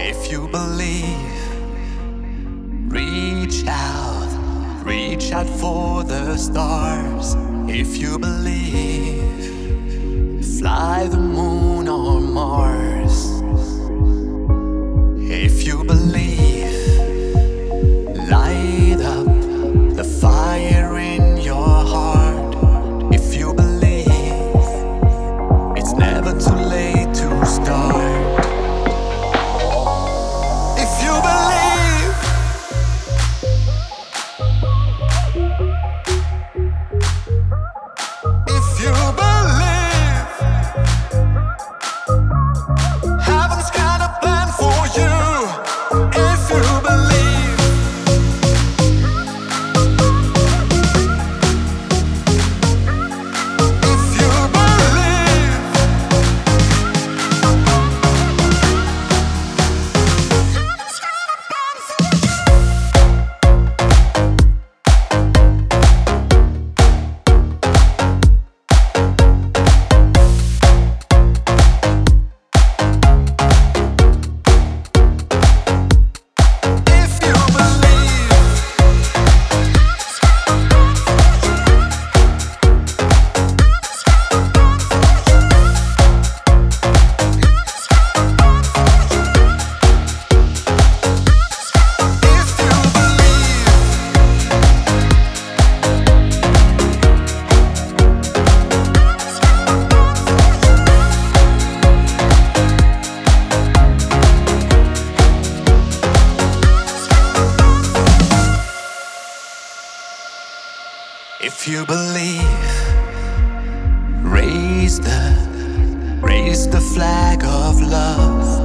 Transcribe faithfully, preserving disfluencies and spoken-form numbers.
If you believe, reach out, reach out for the stars. If you believe, fly the moon or Mars. If you believe, light up the fire in your heart. If you believe, it's never too late to start. If you believe, if you believe, heaven's got a plan for you. If you believe, if you believe, heaven's got a plan for if you believe, if you believe, if you believe, raise the, raise the flag of love.